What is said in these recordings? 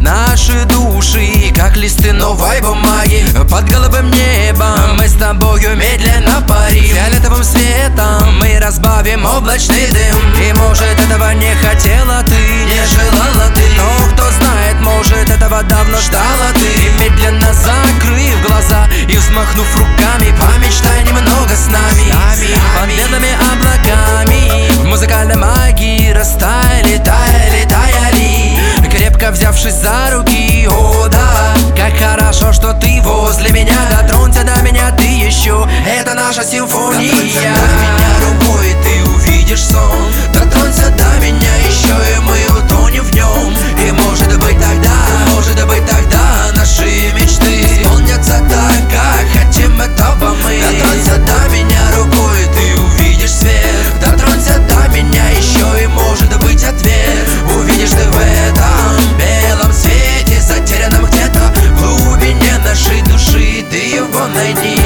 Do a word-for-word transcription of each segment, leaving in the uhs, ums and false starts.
Наши души, как листы новой бумаги, под голубым небом мы с тобою медленно парим. Фиолетовым светом мы разбавим облачный дым. И может этого не хотела ты, не желала ты, но кто знает, может этого давно ждала ты. И медленно закрыв глаза и взмахнув руками, помечтай немного с нами, под белыми облаками. В музыкальной магии растаяли, таяли, таяли, крепко взявшись за руки. О да, как хорошо, что ты возле меня. Дотронься до меня ты еще, это наша симфония. Дотронься до меня рукой, ты увидишь сон. Дотронься до меня еще, и мы утонем в нем. И может быть тогда, может быть тогда наши мечты исполнятся так, как хотим этого мы. Дотронься до меня рукой, ты увидишь свет. Дотронься до меня еще, и может быть ответ увидишь ты в этом белом свете, затерянном где-то в глубине нашей души. Ты его найди.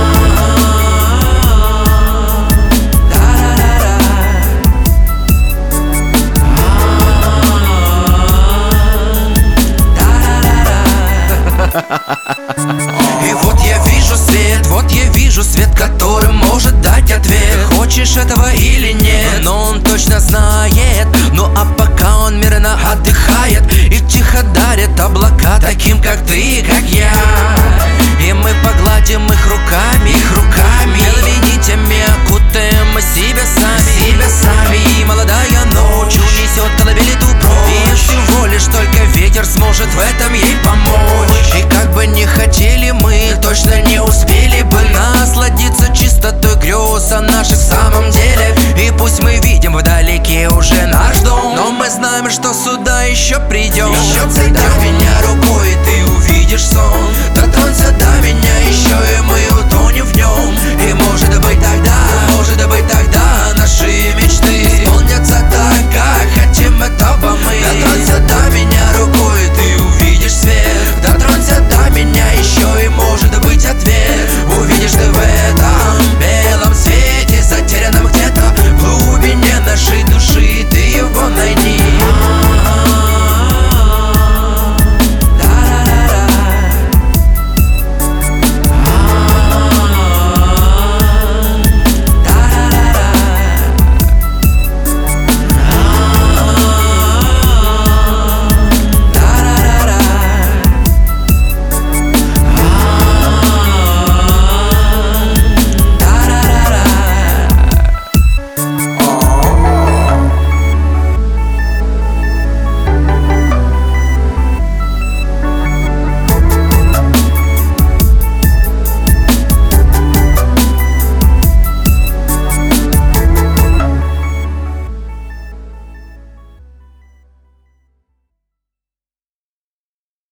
И вот я вижу свет, вот я вижу свет, который может дать ответ. Хочешь этого или нет, но он точно знает. Ну а пока он мирно отдыхает и тихо дарит облака таким, как ты и как я. И мы погладим их руками, их руками, белыми нитями окутаем мы себя сами, себя сами. И молодая ночь унесет колыбель ту прочь, и всего лишь только ветер сможет в этом ей помочь. И как бы не хотели мы, точно не успели бы насладиться чистотой грез о наших в самом деле. И пусть мы видим вдалеке уже наш дом, но мы знаем, что сюда еще придем. Дотронься до меня рукой, ты увидишь сон. Дотронься до меня еще, и мы